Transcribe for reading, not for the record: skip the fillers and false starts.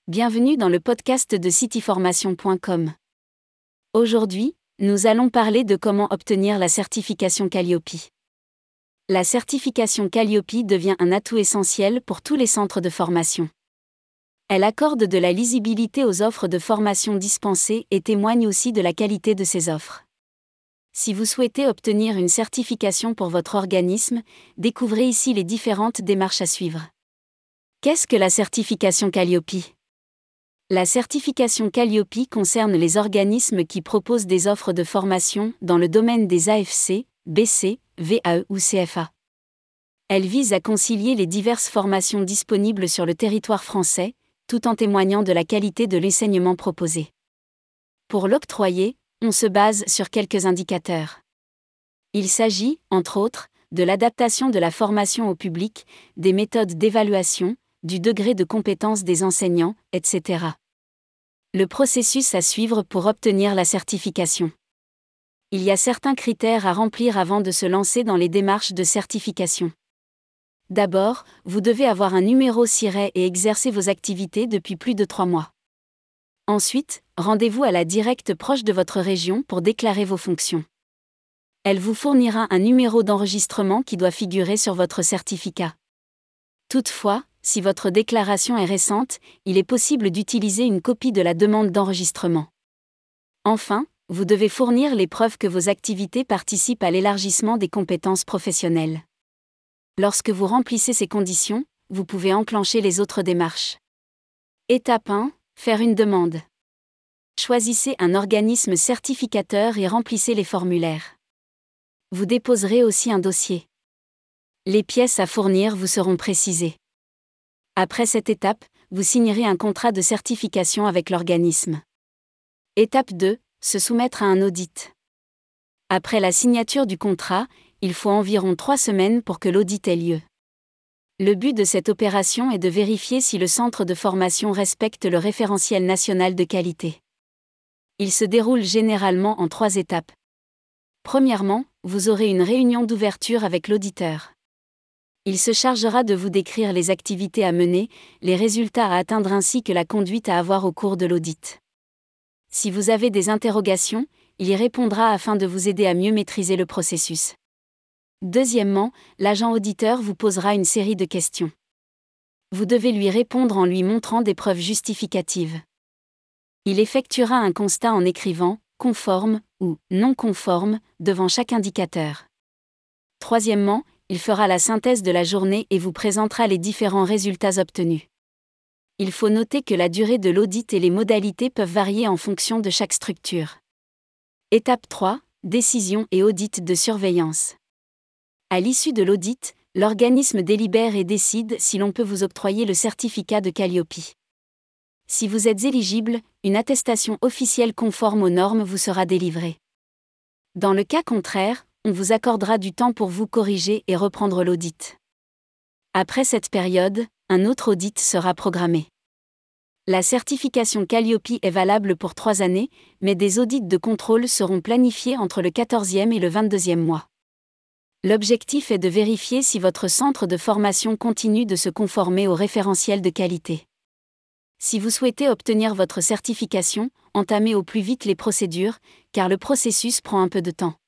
Bienvenue dans le podcast de cityformation.com. Aujourd'hui, nous allons parler de comment obtenir la certification Calliope. La certification Calliope devient un atout essentiel pour tous les centres de formation. Elle accorde de la lisibilité aux offres de formation dispensées et témoigne aussi de la qualité de ces offres. Si vous souhaitez obtenir une certification pour votre organisme, découvrez ici les différentes démarches à suivre. Qu'est-ce que la certification Calliope ? La certification Calliope concerne les organismes qui proposent des offres de formation dans le domaine des AFC, BC, VAE ou CFA. Elle vise à concilier les diverses formations disponibles sur le territoire français, tout en témoignant de la qualité de l'enseignement proposé. Pour l'octroyer, on se base sur quelques indicateurs. Il s'agit, entre autres, de l'adaptation de la formation au public, des méthodes d'évaluation, du degré de compétence des enseignants, etc. Le processus à suivre pour obtenir la certification. Il y a certains critères à remplir avant de se lancer dans les démarches de certification. D'abord, vous devez avoir un numéro SIRET et exercer vos activités depuis plus de 3 mois. Ensuite, rendez-vous à la directe proche de votre région pour déclarer vos fonctions. Elle vous fournira un numéro d'enregistrement qui doit figurer sur votre certificat. Toutefois, si votre déclaration est récente, il est possible d'utiliser une copie de la demande d'enregistrement. Enfin, vous devez fournir les preuves que vos activités participent à l'élargissement des compétences professionnelles. Lorsque vous remplissez ces conditions, vous pouvez enclencher les autres démarches. Étape 1. Faire une demande. Choisissez un organisme certificateur et remplissez les formulaires. Vous déposerez aussi un dossier. Les pièces à fournir vous seront précisées. Après cette étape, vous signerez un contrat de certification avec l'organisme. Étape 2. Se soumettre à un audit. Après la signature du contrat, il faut environ 3 semaines pour que l'audit ait lieu. Le but de cette opération est de vérifier si le centre de formation respecte le référentiel national de qualité. Il se déroule généralement en 3 étapes. Premièrement, vous aurez une réunion d'ouverture avec l'auditeur. Il se chargera de vous décrire les activités à mener, les résultats à atteindre ainsi que la conduite à avoir au cours de l'audit. Si vous avez des interrogations, il y répondra afin de vous aider à mieux maîtriser le processus. Deuxièmement, l'agent auditeur vous posera une série de questions. Vous devez lui répondre en lui montrant des preuves justificatives. Il effectuera un constat en écrivant « conforme » ou « non conforme » devant chaque indicateur. Troisièmement, il fera la synthèse de la journée et vous présentera les différents résultats obtenus. Il faut noter que la durée de l'audit et les modalités peuvent varier en fonction de chaque structure. Étape 3. Décision et audit de surveillance. À l'issue de l'audit, l'organisme délibère et décide si l'on peut vous octroyer le certificat de Calliope. Si vous êtes éligible, une attestation officielle conforme aux normes vous sera délivrée. Dans le cas contraire, on vous accordera du temps pour vous corriger et reprendre l'audit. Après cette période, un autre audit sera programmé. La certification Calliope est valable pour 3 années, mais des audits de contrôle seront planifiés entre le 14e et le 22e mois. L'objectif est de vérifier si votre centre de formation continue de se conformer au référentiel de qualité. Si vous souhaitez obtenir votre certification, entamez au plus vite les procédures, car le processus prend un peu de temps.